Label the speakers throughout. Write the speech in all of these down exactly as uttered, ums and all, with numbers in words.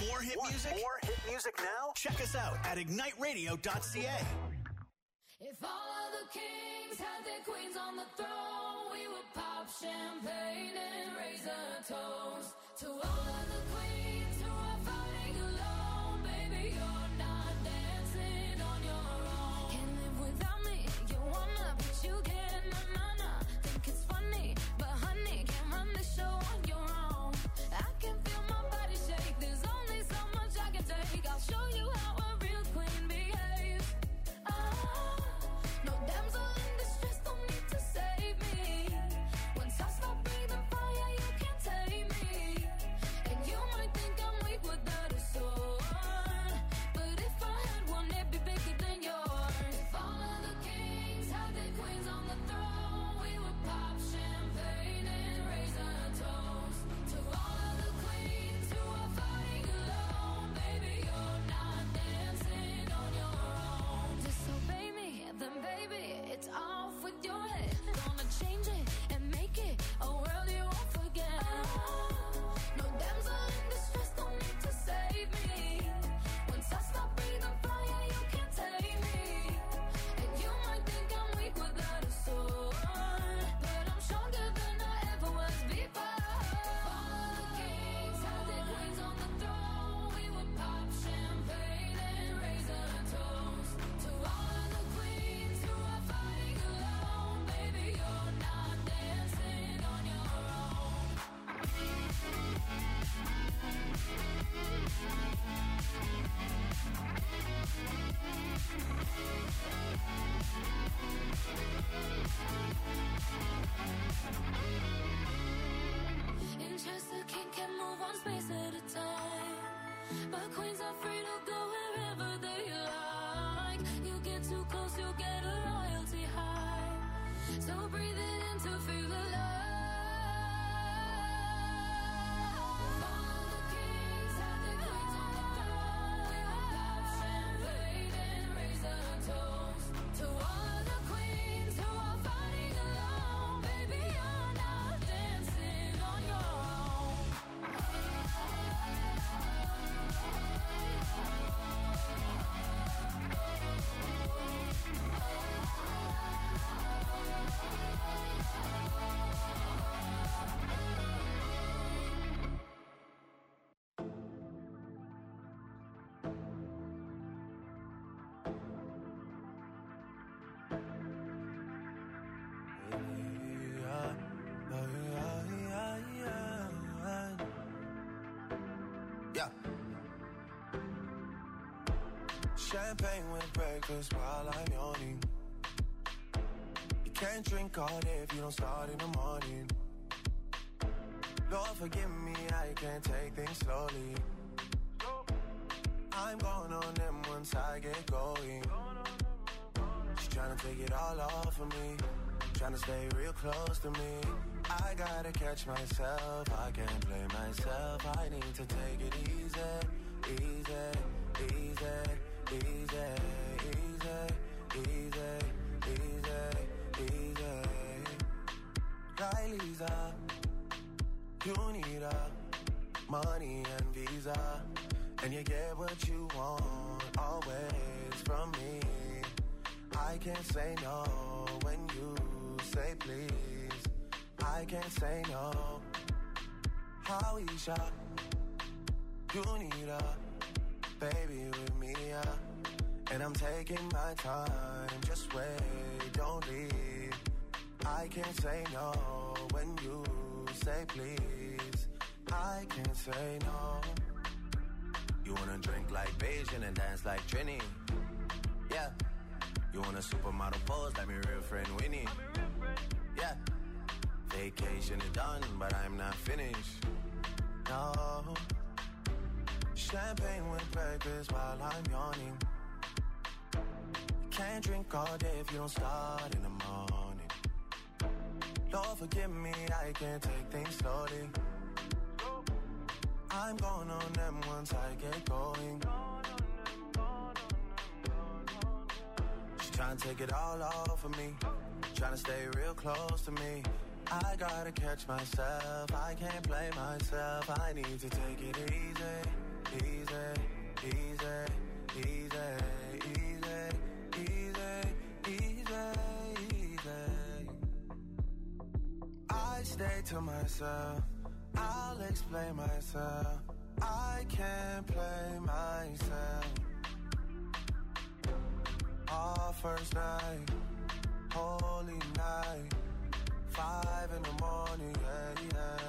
Speaker 1: more hit
Speaker 2: Want
Speaker 1: music?
Speaker 2: more hit music now?
Speaker 1: Check us out at ignite radio dot c a.
Speaker 3: If all of the kings had their queens on the throne, we would pop champagne and raise a toast to all of the queens who are fighting alone. Baby, you're not dancing on your own. Can't live without me, you wanna, but you can't. Na na na, think it's funny, but honey, can't run the show on your own. I can feel my body shake. There's only so much I can take. I'll show you how a real queen behaves. Ah. No damsel in distress, don't need to save me. Once I stop breathing fire, you can't take me. And you might think I'm weak without a sword, but if I had one, it'd be bigger than yours. If all of the kings had their queens on the throne, we would pop champagne and raise a toast to all of the queens who are fighting alone. Baby, you're not dancing on your own. Disobey me, then baby, it's off with your head. Gonna change it and make it a world you won't forget. No damsel in distress, don't need to save me. Once I stop breathing fire, you can't take me. And you might think I'm weak without a sword, but I'm stronger than I ever was before. All of the kings had their queens on the throne. We would pop champagne and raise a toast to all of the queens who are fighting alone. Baby, you're not dancing on your own. In Chester, king can move one space at a time, but queens are free to go wherever they like. You get too close, you get a royalty high. So breathe it in to feel alive. All of the kings had their queens on the throne. We would pop champagne and raise a toast to all of the queens who are fighting alone. Baby, you're not dancing on your own.
Speaker 4: Yeah. Champagne with breakfast while I'm yawning. You can't drink all day if you don't start in the morning. Lord forgive me, I can't take things slowly. I'm going on them once I get going. She's trying to take it all off of me, trying to stay real close to me. I gotta catch myself, I can't blame myself. I need to take it easy, easy, easy, easy, easy, easy, easy, easy. Kylie's up, you need a money and visa, and you get what you want always from me. I can't say no when you say please. I can't say no. Howeisha, you need a baby with me, yeah. And I'm taking my time, just wait, don't leave. I can't say no when you say please. I can't say no. You wanna drink like Beijing and dance like Trini, yeah. You want a supermodel pose like my real friend Winnie, yeah. Vacation is done, but I'm not finished, no. Champagne with breakfast while I'm yawning. You can't drink all day if you don't start in the morning. Lord forgive me, I can't take things slowly. I'm going on them once I get going. She's trying to take it all off of me, trying to stay real close to me. I gotta catch myself, I can't blame myself. I need to take it easy, easy, to myself, I'll explain myself. I can't play myself. Our first night, holy night, five in the morning, yeah,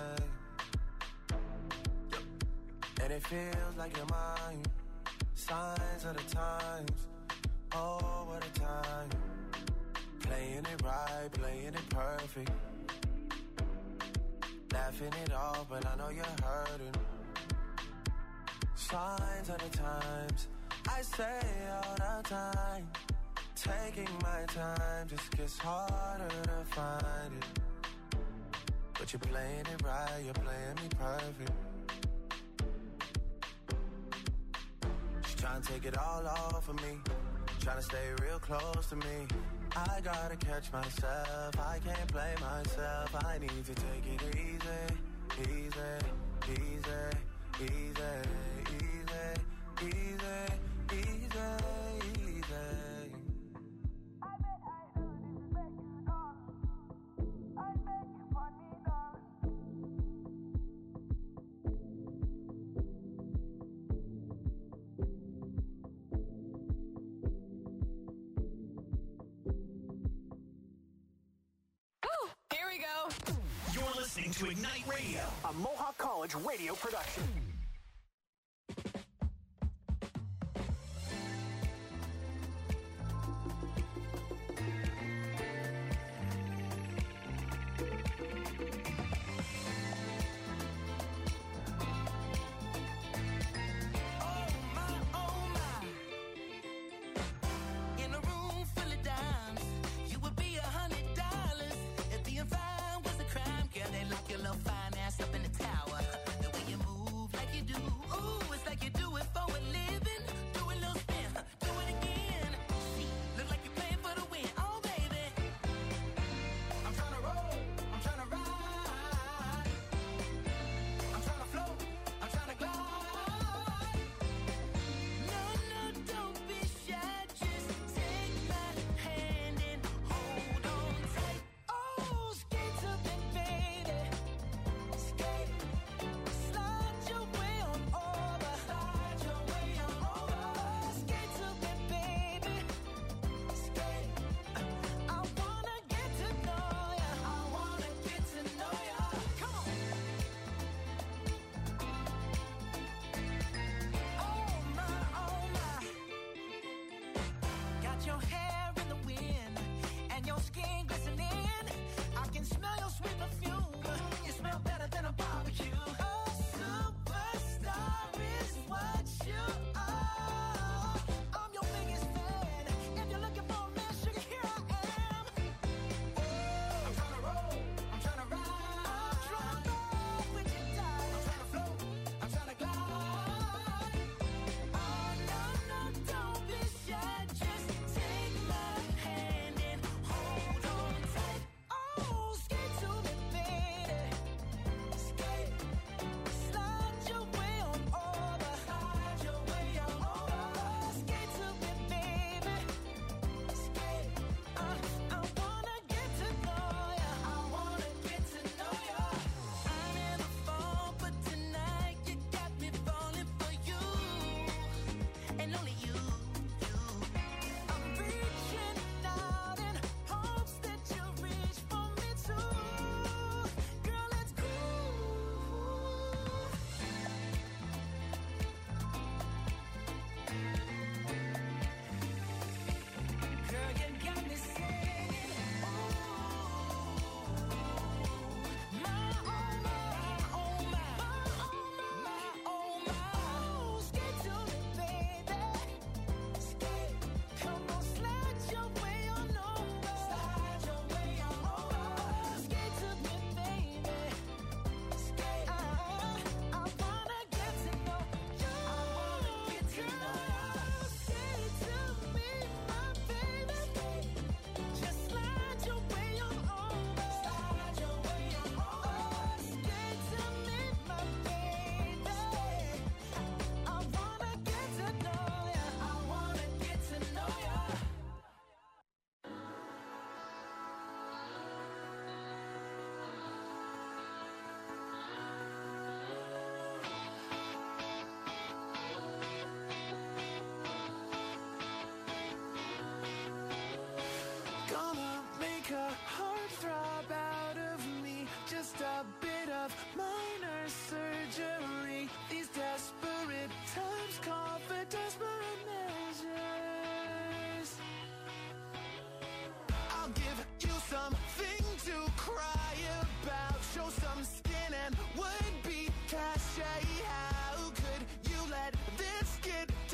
Speaker 4: yeah. And it feels like you're mine. Signs of the times, oh, what a time. Playing it right, playing it perfect. Laughing it off, but I know you're hurting. Signs of the times, I say all the time. Taking my time just gets harder to find it. But you're playing it right, you're playing me perfect. She's trying to take it all off of me, trying to stay real close to me. I gotta catch myself, I can't play myself. I need to take it easy, easy, easy, easy, easy, easy, easy, easy.
Speaker 2: I bet I do this to make you darling. I make you funny, darling.
Speaker 3: Here we go.
Speaker 1: You're listening to Ignite Radio, a Mohawk College radio production.
Speaker 5: Fine ass up in the tower. The way you move like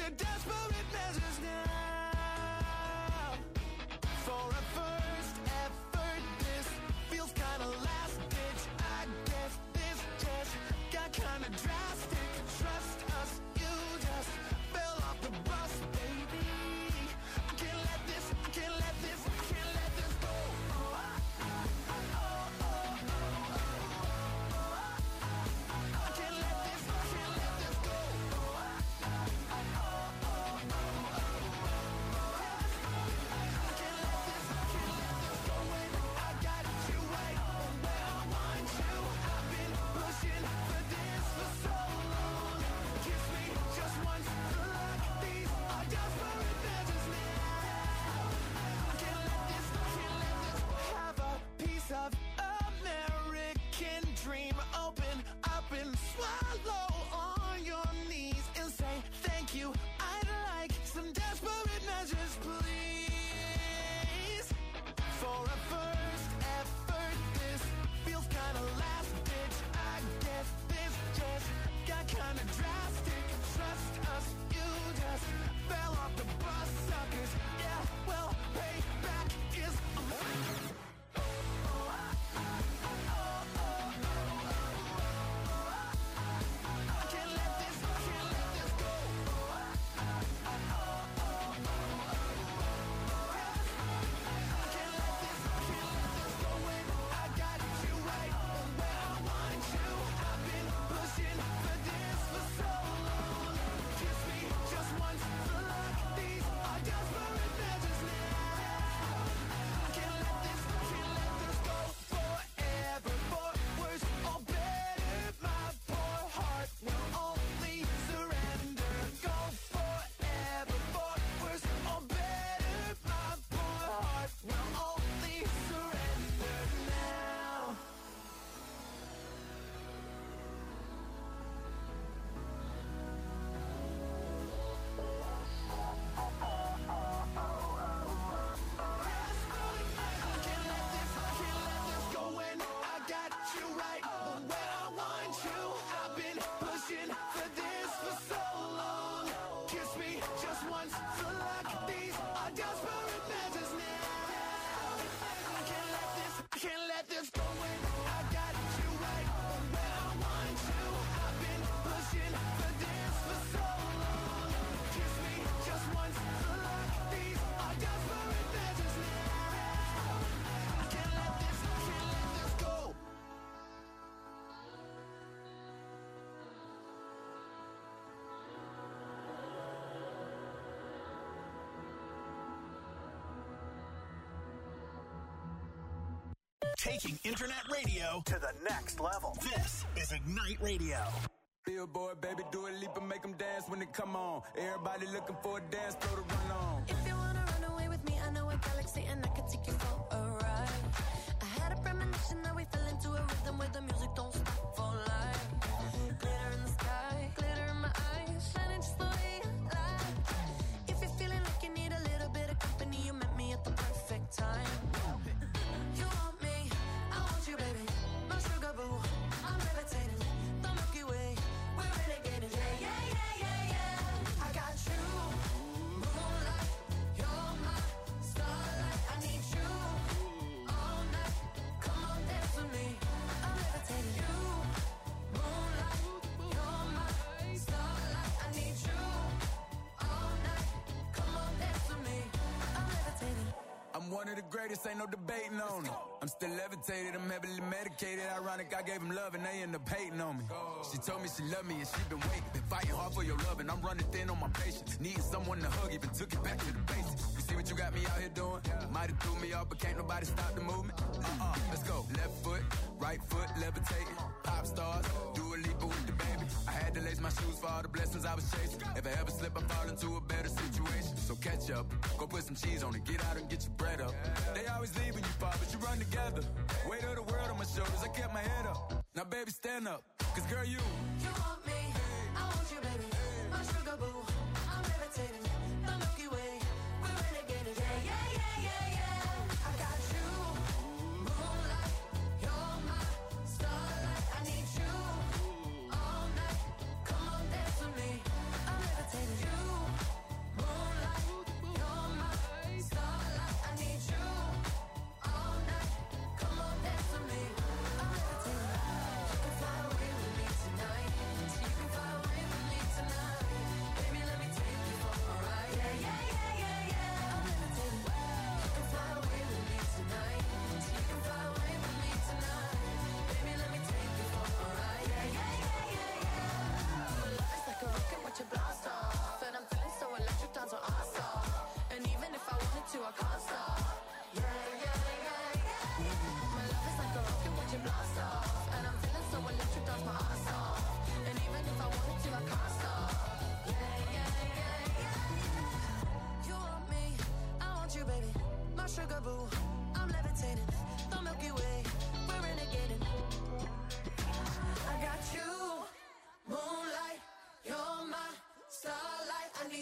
Speaker 4: to desperate measures now. For a first effort, this feels kinda last ditch. I guess this just got kinda drastic. Trust us, you just fell off the bus, baby. I can't let this, I can't let this, I can't let this go. Oh, I, I, oh, oh, oh, oh, oh. I can't let this, I can't let this go. Oh, I, I, oh, oh, oh, oh, oh. I can't let this, I can't let this go. When I got you right where I want you. I've been pushing for this for so long. Kiss me just once, like these are desperate measures now. I can't let this, I can't let this. Have a piece of American dream. Open up and swallow on your knees and say thank you. I'd like some desperate measures, please. For a first effort, this feels kinda last ditch. I guess this just got kinda drastic. Trust us, you just fell off the bus, suckers. Yeah, well, payback is a I can't let this, I can't let this go. I can't let this, I can't let this go. When I got you right where I want you. I've been pushing for this for so long. Kiss me just once, like these are desperate measures now. I can't let this, I can't let this go forever. For worse or better, my poor heart will only surrender. Go forever. For worse or better, my poor heart will only surrender now. I can't let this, I can't let this go. When I got you right where I want you. I've been pushing for this for so long. Kiss me just once, like these are desperate measures now. I can't let this, I can't let this go. When I got you right where I want you. I've been pushing for this for so long. Kiss me just once, like these are desperate measures now. I can't let this, I can't let this go.
Speaker 1: Taking internet radio to the next level. This is Ignite Radio.
Speaker 5: Billboard, baby, do a leap and make them dance when they come on. Everybody looking for a dance floor to run on.
Speaker 3: If you wanna run away with me, I know a galaxy and I can take you for a ride. I had a premonition that we fell into a rhythm where the music don't stop for life. Glitter in the sky, glitter in my eyes, shining just the way I like. If you're feeling like you need a little bit of company, you met me at the perfect time. You want me, I want you, baby. My sugar boo, I'm levitating. The Milky Way, we're renegading. Yeah, yeah, yeah, yeah, yeah. I got you, moonlight. You're my starlight. I need you all night. Come on, dance with me. I'm levitating. You, moonlight. You're my starlight. I need you all night. Come on, dance with me. I'm levitating.
Speaker 5: I'm one of the greatest, ain't no debating on it. I'm still levitated, I'm heavily medicated. Ironic, I gave him love and they end up hating on me. She told me she loved me and she been waiting. Been fighting hard for your love and I'm running thin on my patience. Needing someone to hug, even took it back to the basics. You see what you got me out here doing? Might have threw me off, but can't nobody stop the movement. Uh-uh, let's go. Left foot, right foot, levitating. Pop stars, do a leap with the baby. I had to lace my shoes for all the blessings I was chasing. If I ever slip, I fall into a better situation. So catch up, go put some cheese on it, get out and get your bread up. They always leaving you far, but you run together. Weight of the world on my shoulders, I kept my head up. Now baby, stand up, cause girl, you
Speaker 3: You want me, I want you, baby. My sugar boo, I'm levitating. The Milky Way, we're renegading. Yeah, yeah, yeah, yeah, yeah. I got you, moonlight. You're my starlight. I need you all night. Come on, dance with me. I'm levitating. You,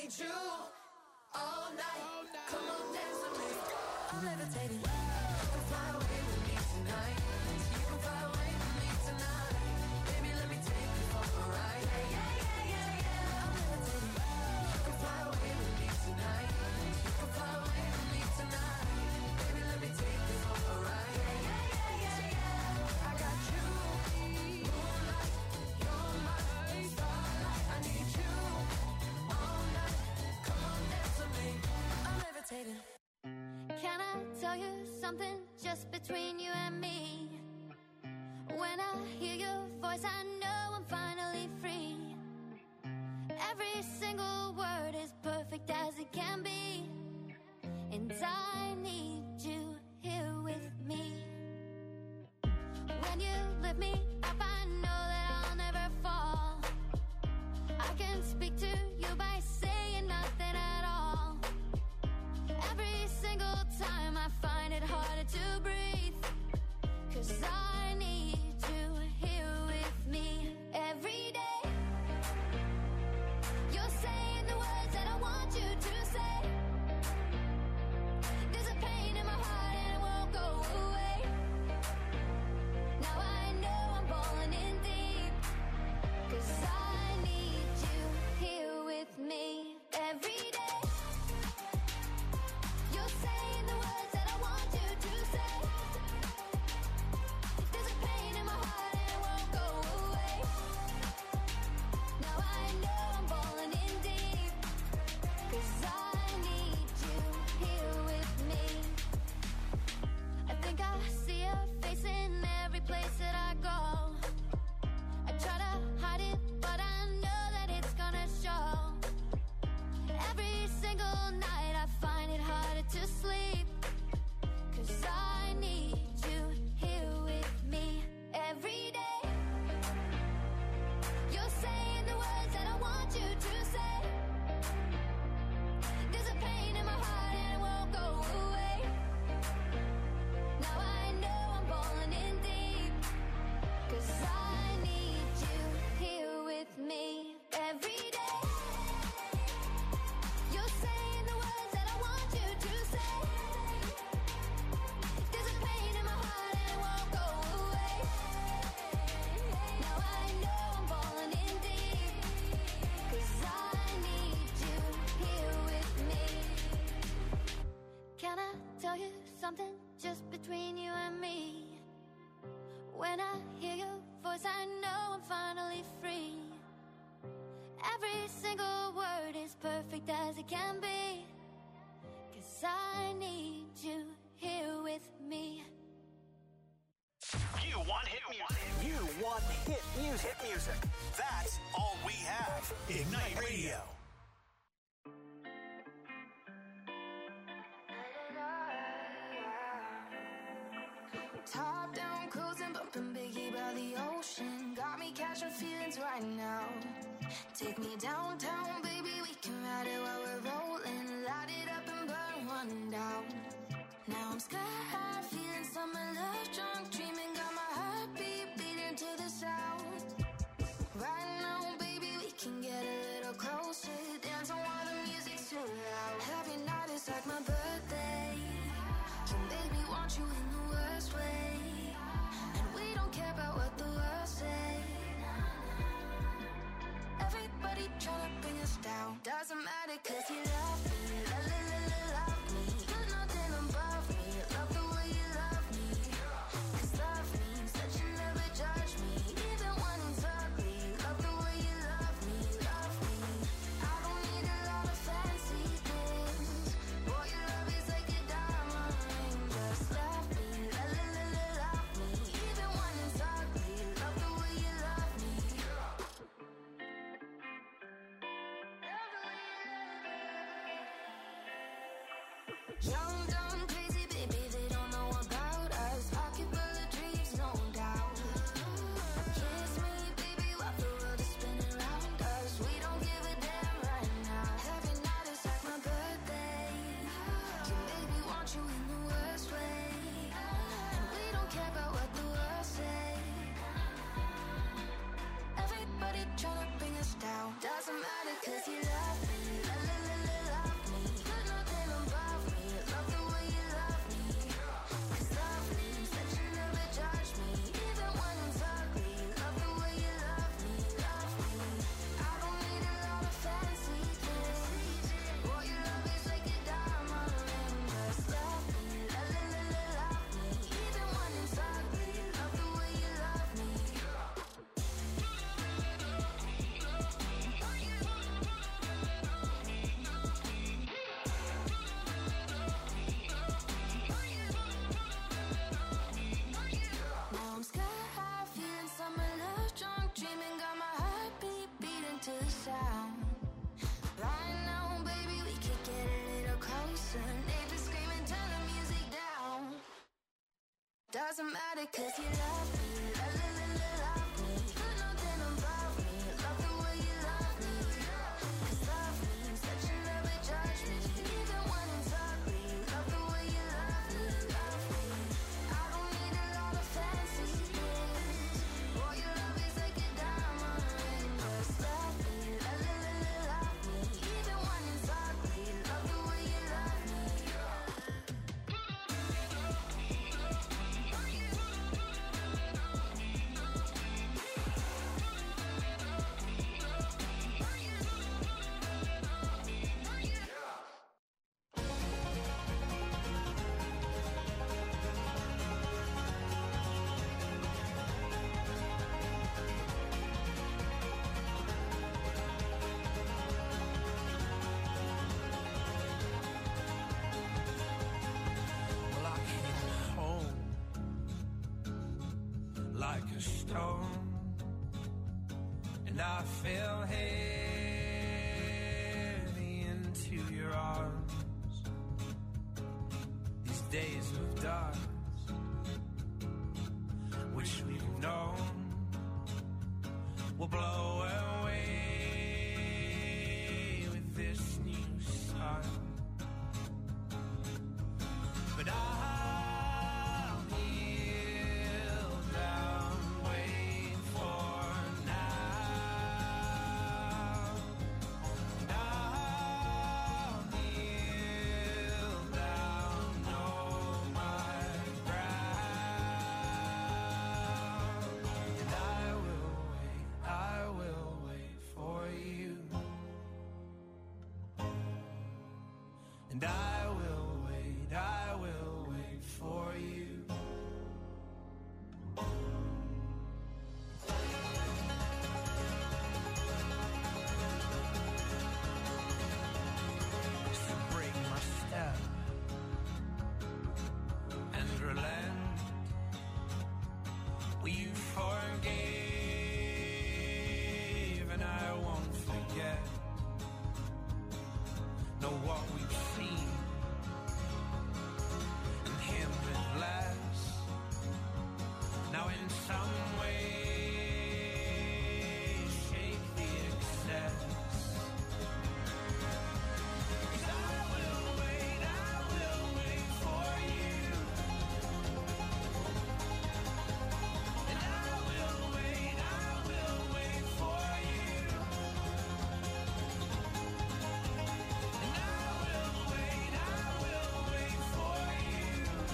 Speaker 3: need you all night. Come on, dance with me. I'm levitating. You can fly away with me tonight. You can fly away with me tonight. Baby, let me take you for a ride. Yeah, yeah, yeah, yeah, yeah. I'm levitating. You can fly away with me tonight. You can fly away with me tonight. Baby, let me take you for a ride. Yeah, yeah, yeah, yeah, yeah. I got you. Moonlight, you're my starlight. I need you all night. Come on, dance with me. I'm levitating.
Speaker 6: Can I tell you something just between you and me? When I hear your voice, I know I'm finally free. Every single word is perfect as it can be. And I need you here with me. When you lift me up, I know that I'll never fall. I can speak to you by saying nothing at all. Every single time I find it harder to breathe, 'cause I need you here with me every day. You're saying the words that I want you to say. There's a pain in my heart and it won't go away. Now I know I'm falling in deep, 'cause I need you here with me every day. You're saying the words that I want you to say. There's a pain in my heart and it won't go away. Now I know I'm falling in deep, 'cause I need you here with me. I think I see your face in every place that I go. I try to hide it, but I know that it's gonna show. Every single night I find it harder to sleep, 'cause I need you here with me every day. You're saying the words that I want you to say. There's a pain in my heart and it won't go away. Now I know I'm falling in deep, 'cause I need you here with me every day. You're saying the words that I want you to say. There's a pain in my heart and it won't go away. Now I know I'm falling in deep, 'cause I need you here with me. Can I tell you something just between you and me? When I hear your voice, I know I'm finally free. Every single word is perfect as it can be, 'cause I need you here with me.
Speaker 1: You want hit music. You want hit music. Hit music. That's all we have. Ignite Radio.
Speaker 3: Top down, cruising, bumping Biggie by the ocean. Got me catching feelings right now. Take me downtown, baby, we can ride it while we're rolling. Light it up and burn one down. Now I'm sky high, feeling summer love, drunk, dreaming, got my heartbeat beating to the sound. Right now, baby, we can get a little closer, dancing while the music's too loud. Every night is like my birthday. You make me want you in the worst way, and we don't care about what the world say. Everybody tryna bring us down. Doesn't matter 'cause you love me, la la la la love me. You're nothing above me, love the way you love me. 'Cause love means that you never judge me, even when it's ugly. Love the way you love me, love me. I don't need a lot of fancy things. Boy, your love is like a diamond ring. Just love me, la la la la love me, even when it's ugly. Love the way you love me. Young, dumb, crazy, baby, they don't know about us. Pocket full of dreams, no doubt. Kiss me, baby, while the world is spinning around us. We don't give a damn right now. Every night is like my birthday. You make me want you in the worst way, and we don't care about what the world say. Everybody tryna bring us down. Doesn't matter 'cause you love me, la la
Speaker 6: doesn't matter, cause you love me. La la la la, love me. You know that I'm about me. Love the way you love me. Cause love me, such a never judge me. Even when it's ugly, love the way you love me. Love me. I don't need a lot of fancy things. All your love is like a diamond ring. Just love me, la la la la, love me. Even when it's ugly, love the way you love me.
Speaker 7: Well, I came home like a stone, and I fell heavy into your arms. These days of dark, which we've known, will blow away with this new sun. But I'll kneel down, wait for now. And I'll kneel down, know my ground. And I will wait, I will wait for you. And I will wait, I will wait for you. So break my step and relent. Well, you forgave, and I won't forget. Know what we've seen, and him with less. Now in some way, shake the excess. 'Cause I will wait, I will wait for you. And I will wait, I will wait for you. And I will wait, I will wait for you.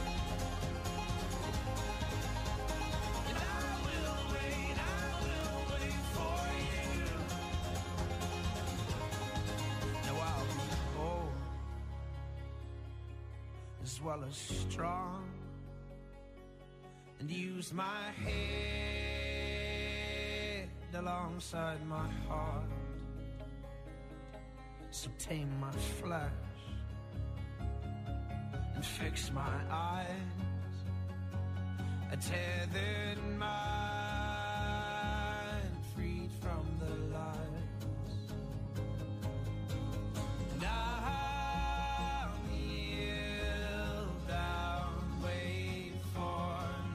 Speaker 7: And I will wait, I will wait for you. Now I'll be bold as well as strong, and use my head alongside my heart. So tame my flesh and fix my eyes, a tethered mind freed from the lies. And I'll kneel down, wait for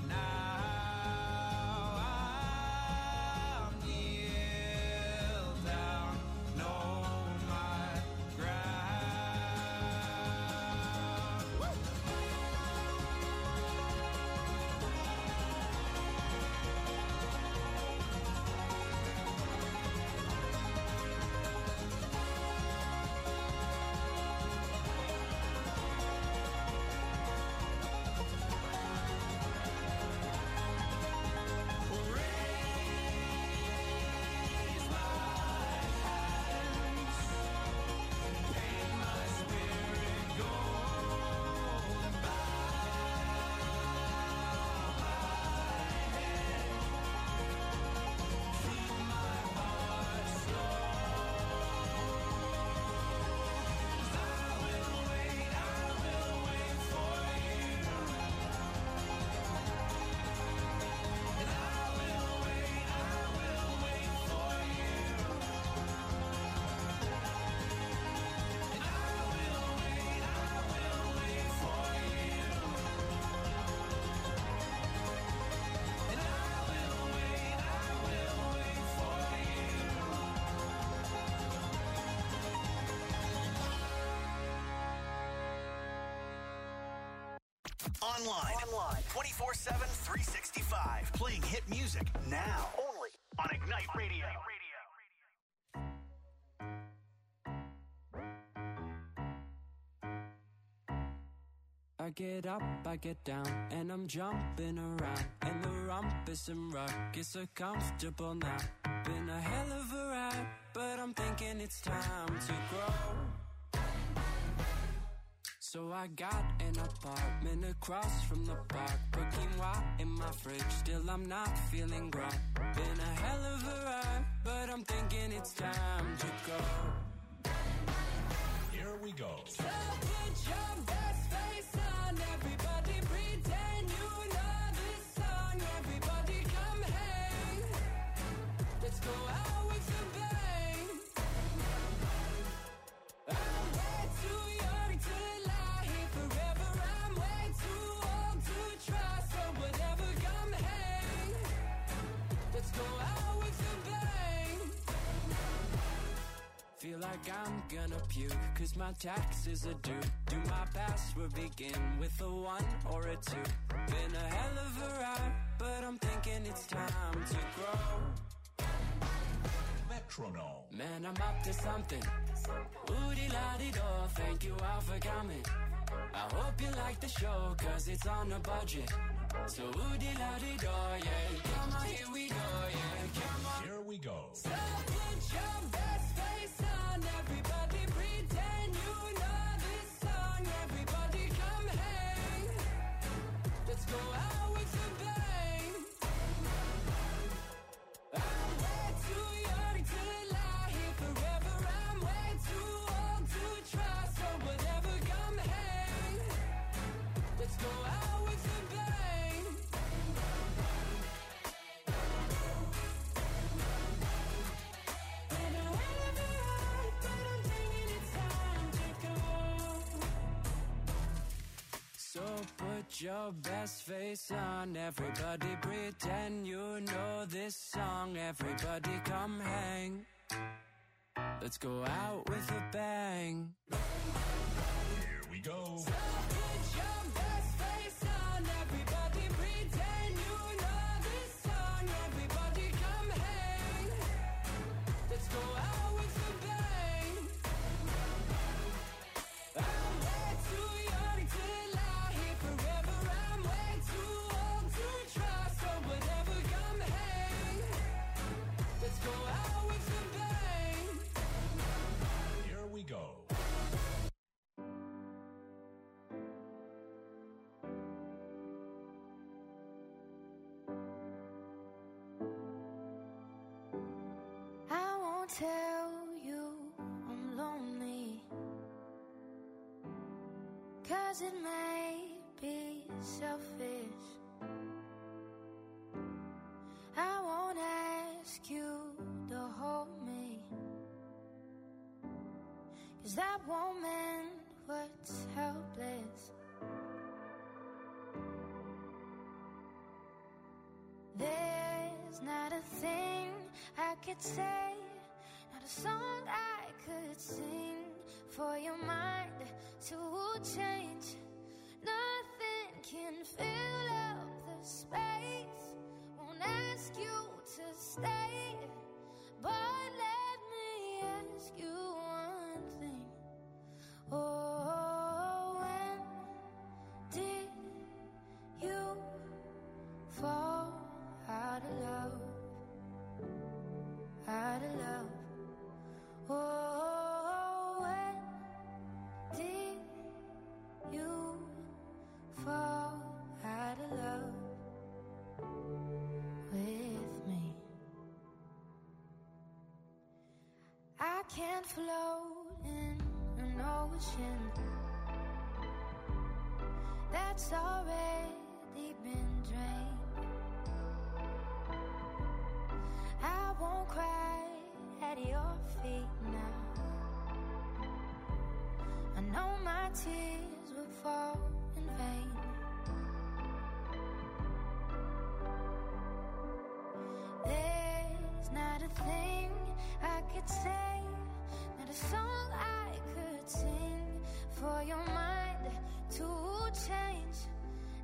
Speaker 7: now. I'll kneel down, know my ground.
Speaker 1: Online. Online. twenty-four seven, three sixty-five. Playing hit music now. Only on Ignite Radio.
Speaker 8: I get up, I get down, and I'm jumping around. And the rumpus and ruckus are comfortable now. Been a hell of a ride, but I'm thinking it's time to grow. So I got an apartment across from the park. Put quinoa in my fridge, still I'm not feeling grown. Been a hell of a ride, but I'm thinking it's time to go.
Speaker 1: Here we go.
Speaker 8: So put your best face on, everybody pretend you know this song. Everybody come hang, let's go out with a bang. I'm way too young to lie here forever. I'm way too old to try, so whatever, come hang, let's go out with a bang. Feel like I'm gonna puke, cause my taxes are due. Do my password begin with a one or a two? Been a hell of a ride, but I'm thinking it's time to grow.
Speaker 1: Metronome.
Speaker 8: Man, I'm up to something. Woody-la-di-do, thank you all for coming. I hope you like the show, cause it's on a budget. So woody-la-di-do, yeah. Come on, here we go, yeah. Come on.
Speaker 1: Here we go.
Speaker 8: So put your best face on, everybody pretend you know this song. Everybody come hang, let's go out with a bang. I'm way too young to lie here forever. I'm way too old to try, so whatever, come hang, let's go out with a bang. And I wanna be right, but I'm thinking it's time to go. So put your best face on, everybody pretend you know this song. Everybody come hang, let's go out with a bang.
Speaker 1: Here we go.
Speaker 8: So put your best face on, everybody pretend you know this song. Everybody come hang, let's go out with a bang. I'm way too young to lie here forever. I'm way too old to try, so whatever, come hang, let's go out with a bang.
Speaker 1: Here we go.
Speaker 6: I won't tell you I'm lonely, 'cause it may be selfish. I won't ask you to hold me, 'cause that won't mend what's helpless. There's not a thing I could say, not a song I could sing for your mind to change. Nothing can fill up the space. Won't ask you to stay, but let me ask you one thing. Oh, when did you fall out of love? Out of love. Oh, when did you fall out of love with me? I can't float in an ocean that's already been drained. I won't cry at your feet now. I know my tears would fall in vain. There's not a thing I could say, not a song I could sing for your mind to change.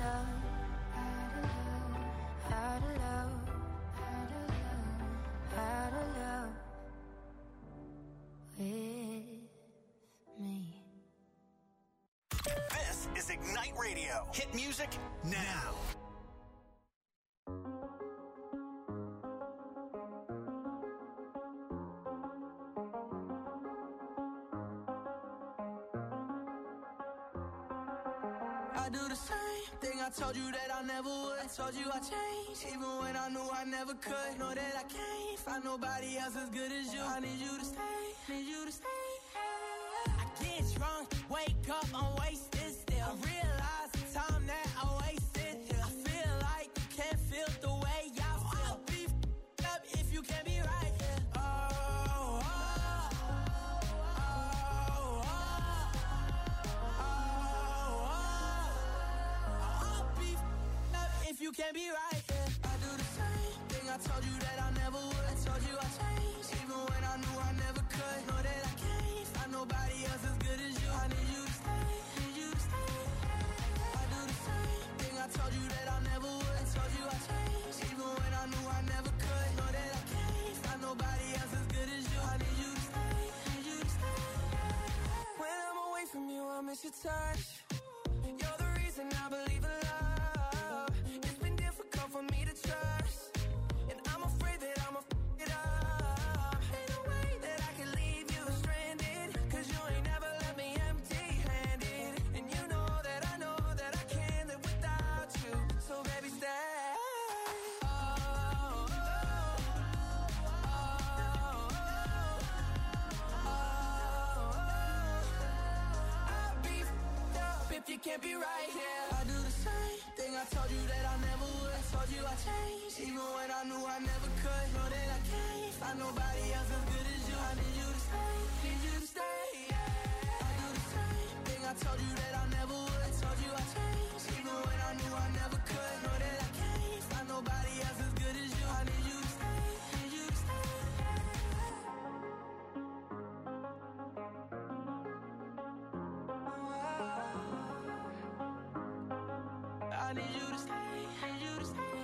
Speaker 6: love, how to love, how to love, how to love with me.
Speaker 1: This is Ignite Radio. Hit music now.
Speaker 7: I do the same thing I told you that I never would. I told you I changed, even when I knew I never could. Know that I can't find nobody else as good as you. I need you to stay, need you to stay. I get drunk, wake up, I'm wasted still. I realize the time that I wasted here. I feel like you can't feel the way y'all feel. I'll be f***ed up if you can't be right here. Oh, oh, oh, oh, oh, oh. I'll be f***ed up if you can't be right here. I do the same thing I told you that I never would. I told you I changed, even when I knew I never could. Know that I can't find nobody else as good as you. I need you to stay, need you to stay. I do the same thing I told you that I never would. I told you I changed, even when I knew I never could. Know that I can't find nobody else as good as you. I need you to stay, need you to stay. When I'm away from you, I miss your touch. You're the reason I believe in love. It's been difficult for me to trust, and I'm afraid that I'ma f*** it up. Ain't no way that I can leave you stranded, 'cause you ain't never left me empty-handed. And you know that I know that I can't live without you. So baby, stay. Oh, oh, oh, oh, oh. I'll be f***ed up if you can't be right here. I do the same thing I told you that I never would. I told you I changed, even when I knew I never could. Know that I can't find nobody else as good as you. I need you to stay, need you to stay. I do the same thing I told you that I never would. I told you I changed, even when I knew I never could. Know that I can't find nobody else as good as you. I need you to stay, need you to stay. I need you to stay, need you to stay.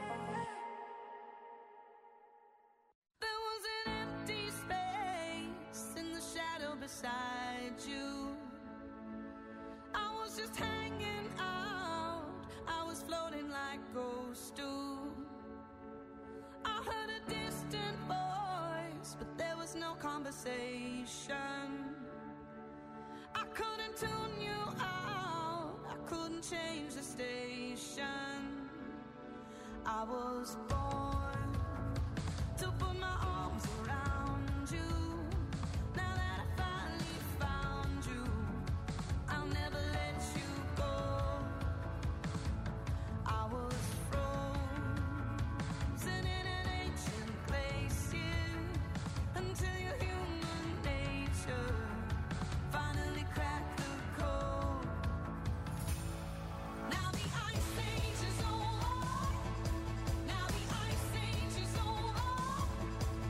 Speaker 9: There was an empty space in the shadow beside you. I was just hanging out, I was floating like ghosts do. I heard a distant voice, but there was no conversation. I couldn't tune you out, I couldn't change the station. I was born to put my arms around you. Now that I finally found you, I'll never let you go. I was frozen in an ancient place here, until your human nature finally cracked the code. Now the ice age is over. Now the ice age is over.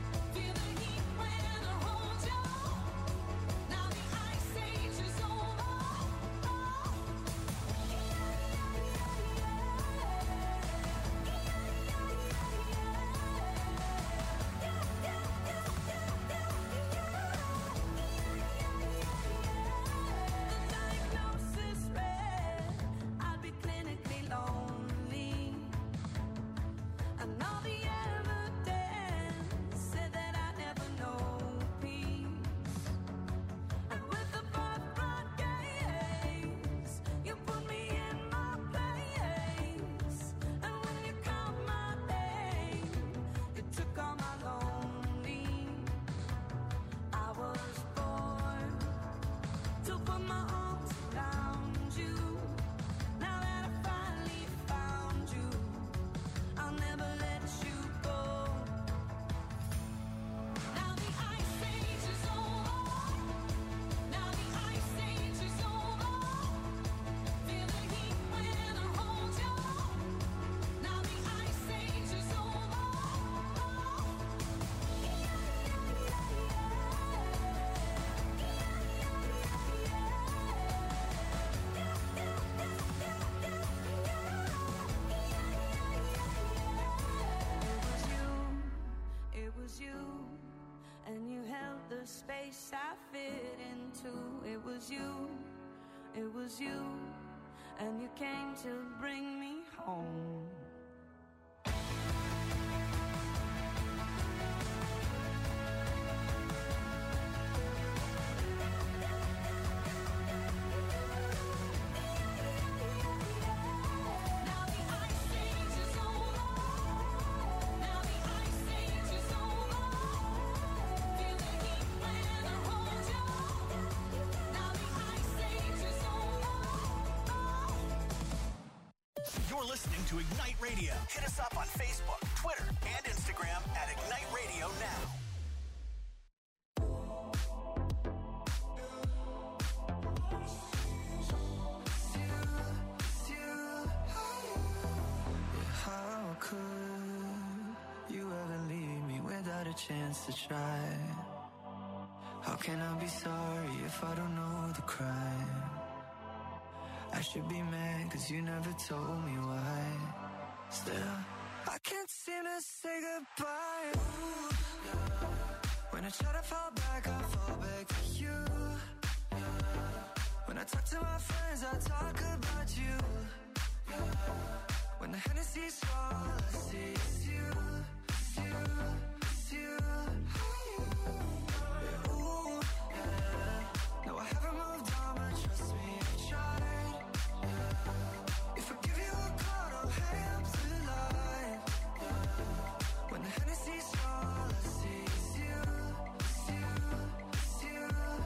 Speaker 9: space I fit into. It was you, it was you, and you came to bring me home.
Speaker 1: You're listening to Ignite Radio. Hit us up on Facebook, Twitter, and Instagram at Ignite Radio Now.
Speaker 7: How could you ever leave me without a chance to try? How can I be sorry if I don't know the crime? I should be mad cause you never told me why. Still, I can't seem to say goodbye. Ooh, yeah. When I try to fall back, I fall back to you. Yeah. When I talk to my friends, I talk about you. Yeah. When the Hennessy's strong, all I see is you. It's you, it's you. Yeah, ooh, yeah. No, I haven't moved on, but trust me, I tried. If I give you a call, don't hang up the line. When the Hennessy's strong, all I see is you, it's you, it's you.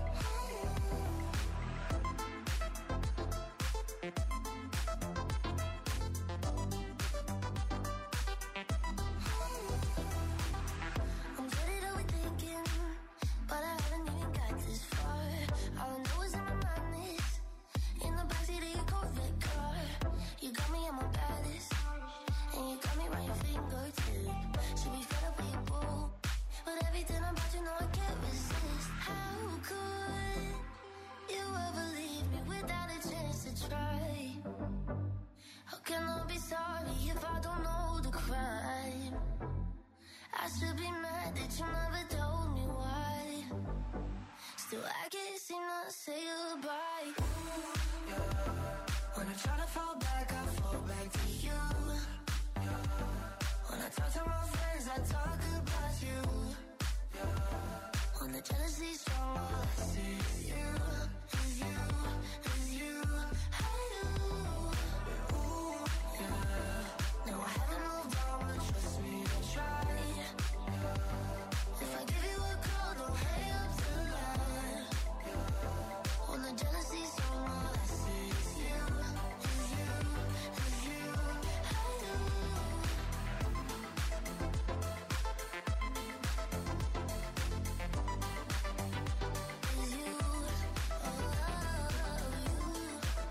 Speaker 7: I'm good at overthinking, but I haven't even got this far. All I know is in my mind is in the backseat of your Corvette car. You got me at my baddest, and you got me right your fingertip. Should be fed up with your boo, but everything about you know I can't resist. How could you ever leave me without a chance to try? How can I be sorry if I don't know the crime? I should be mad that you never told me why. Still I can't seem to say goodbye. Ooh, yeah. When I try to fall back, I fall back to you. Yeah. When I talk to my friends, I talk about you. Yeah. When the jealousy's strong, all I see is you, is you, is you. I do. Ooh, yeah. No, I haven't moved on, but trust me, I tried. Yeah. If I give you a call, don't hang up the line. Yeah. When the jealousy's strong, all I see is you, is you, is you. I do. Is you, oh, you.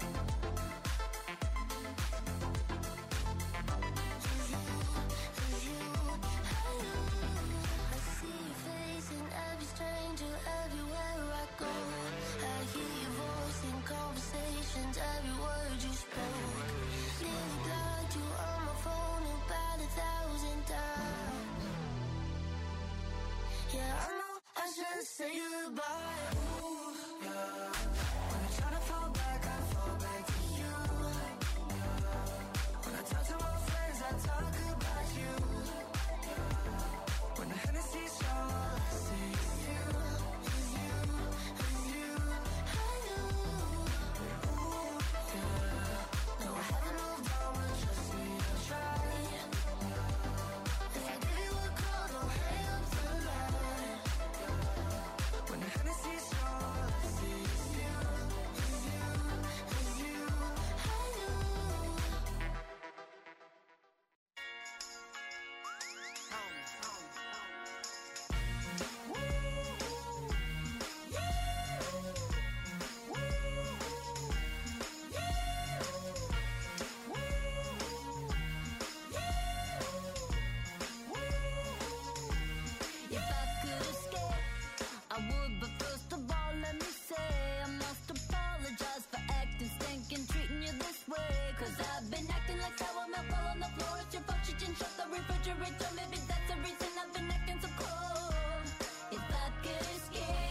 Speaker 7: Is you, is you. I do. I see your face in every stranger everywhere I go. I hear your voice in conversations, every word you spoke. Nearly blocked you on my phone about a thousand times. Yeah, I know I should say goodbye. Ooh, yeah. When I try to fall back, I fall back to you. Yeah. When I talk to my friends, I talk about you. Yeah. When the Hennessy's strong, all I see is you, is you, is you. I do. Ooh, yeah. No, I haven't moved on, but trust me, I tried. If I give you a call, don't hang up the line. When the Hennessy's strong, all I see is you, is you, is you. I do.
Speaker 3: If I could escape, I would, but first of all, let me say I must apologize for acting stinking, treating you this way. Cause I've been acting like sour milk all on the floor. It's your fault you didn't shut the refrigerator. Maybe that's the reason I've been acting so cold. If I could escape,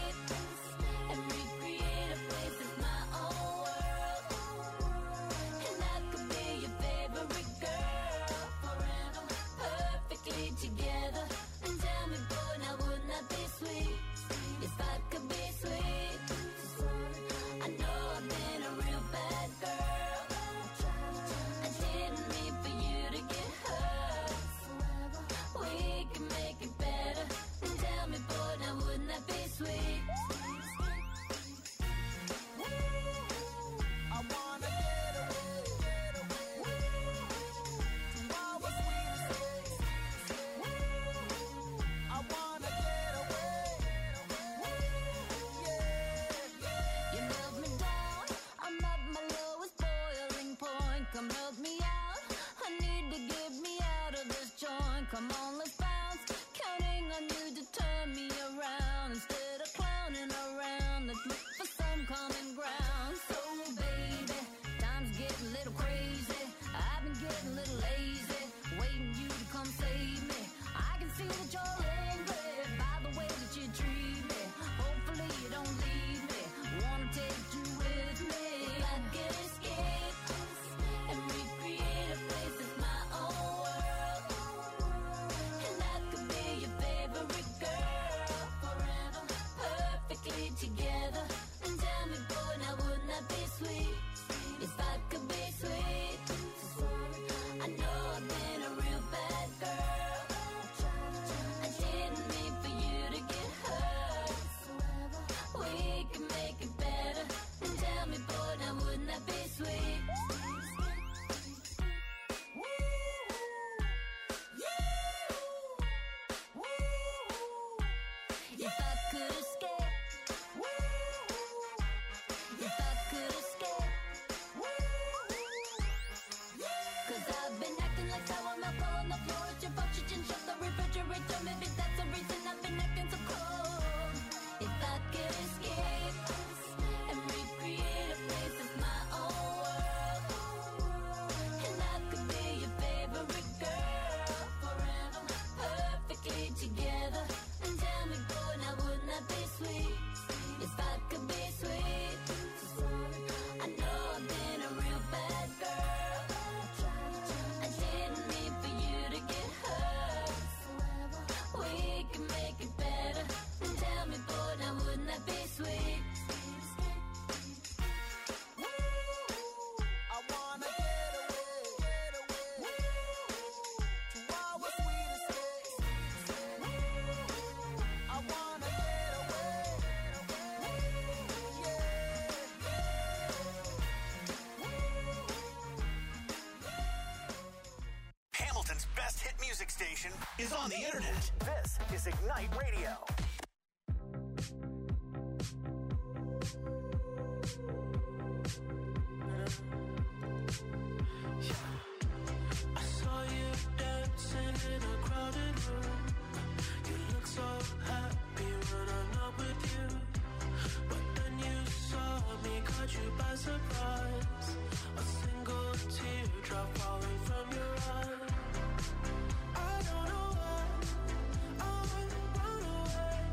Speaker 3: little lazy, waiting you to come save me. I can see that you're angry by the way that you treat me. Hopefully you don't leave me. Wanna take you with me. If I could escape and recreate a place that's my own world, and I could be your favorite girl forever, perfectly together. And tell me, boy, now wouldn't that be sweet? If I could be sweet. I know I've been a real bad girl. I didn't mean for you to get hurt. We can make it better. And tell me, boy, now wouldn't that be sweet? If I could escape, if I could escape, cause I've been acting like sour milk on the floor at your oxygen, shut the refrigerator. Maybe that's the reason I've been acting so cold. If I could escape and recreate a place that's my own world, and I could be your favorite girl forever, perfectly together. And tell me, boy, now wouldn't that be sweet? If I could be sweet. I know I've been a real bad girl. I didn't mean for you to get hurt. We can make it better. And tell me, boy, now wouldn't that be sweet?
Speaker 7: I wanna get away, get away to our sweet escape. I wanna get away, yeah.
Speaker 1: Hamilton's best hit music station is on the internet. This is Ignite Radio.
Speaker 7: I saw you dancing in a crowded room. You look so happy when I'm not with you. But then you saw me, caught you by surprise. A single teardrop falling from your eye. I don't know why I run away.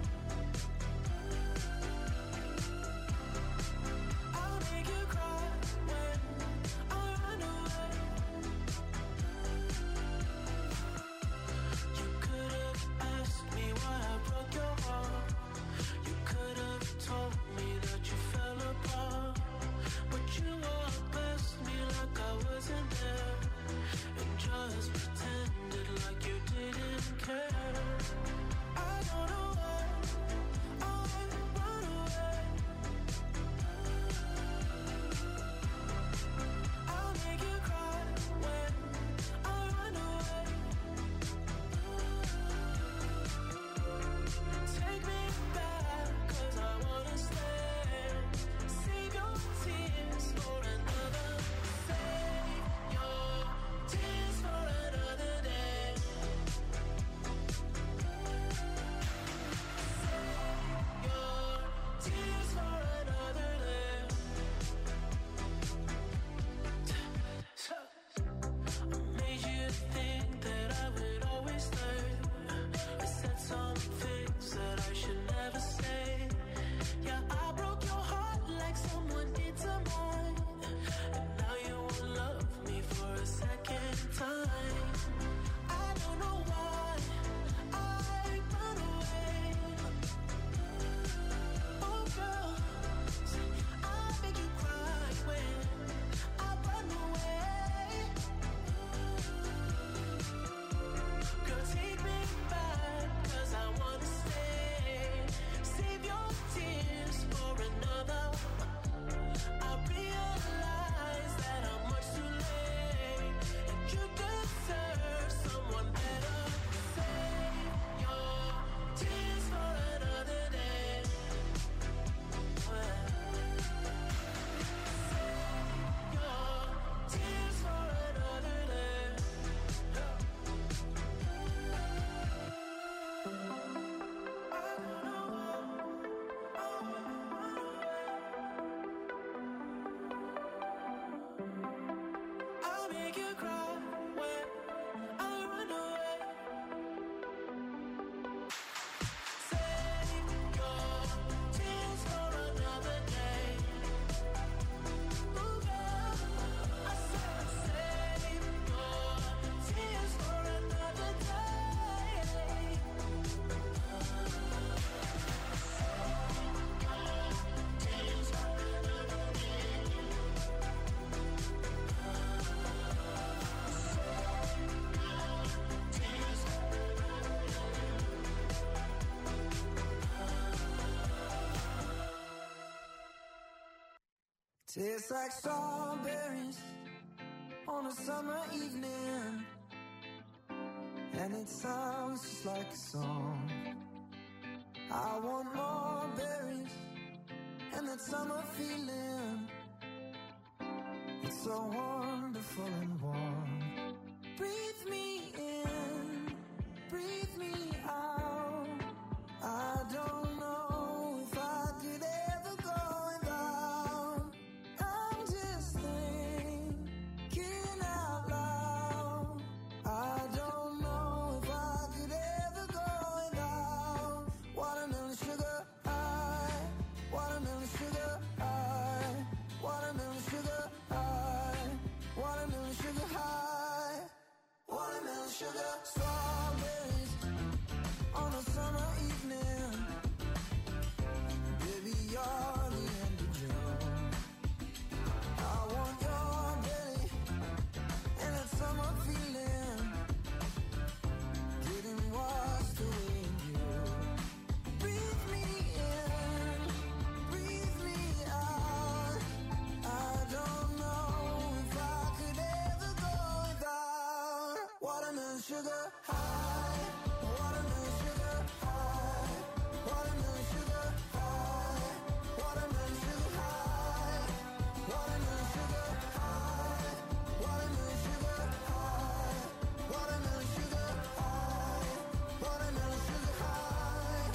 Speaker 7: Tastes like strawberries on a summer evening, and it sounds just like a song. I want more berries and that summer feeling. It's so wonderful and warm. Breathe me in, breathe me out. I don't know if I could ever go without. I'm just thinking out loud. I don't know if I could ever go without. Watermelon sugar high, watermelon sugar high, watermelon sugar high, watermelon sugar high, watermelon sugar. Strawberries on a summer evening, baby, you're the end of June. I want your belly and that summer feeling, getting washed away in you. Breathe me in, breathe me out. I don't know if I could ever go without. Watermelon sugar high, watermelon sugar high, watermelon sugar high, watermelon sugar high, watermelon sugar high, watermelon sugar high, watermelon sugar high, watermelon sugar high.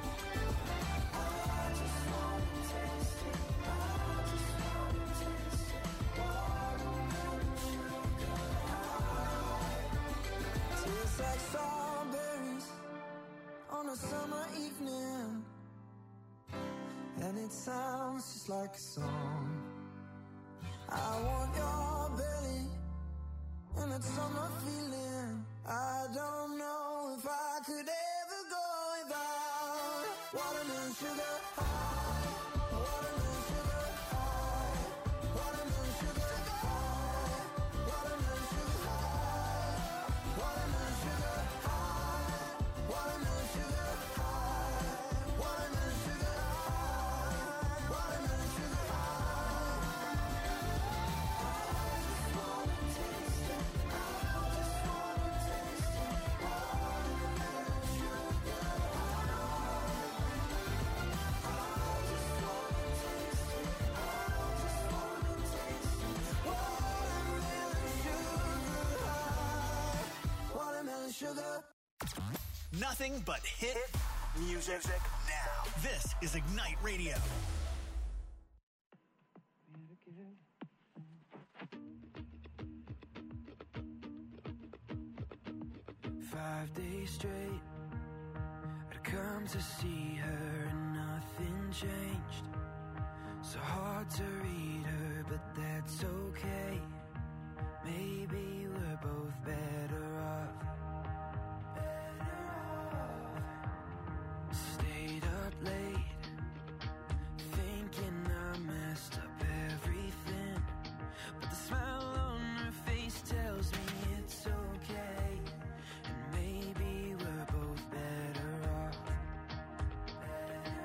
Speaker 7: I just wanna taste it, I just wanna taste it. Watermelon sugar high. Tastes like strawberries on a summer evening, and it sounds just like a song. I want your belly and that summer feeling. I don't know if I could ever go without. Watermelon sugar high, watermelon sugar high, watermelon sugar high, watermelon sugar high, watermelon sugar high, watermelon sugar high, watermelon sugar high, watermelon sugar high. I just wanna taste it, I just wanna taste it. Watermelon sugar high. I just wanna taste it, I just wanna taste it. Watermelon sugar high, watermelon sugar.
Speaker 1: Nothing but hit music now. This is Ignite Radio.
Speaker 7: Five days straight, I'd come to see her and nothing changed. So hard to read her, but that's okay. Maybe we're both better off. Better off. Stayed up late, thinking I messed up everything. But the smile on her face tells me it's okay. And maybe we're both better off. Better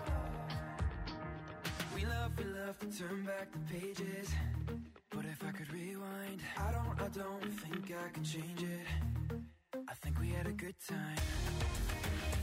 Speaker 7: off. We love, we love to turn back the pages. But if I could rewind, I don't, I don't think I could change it. I think we had a good time.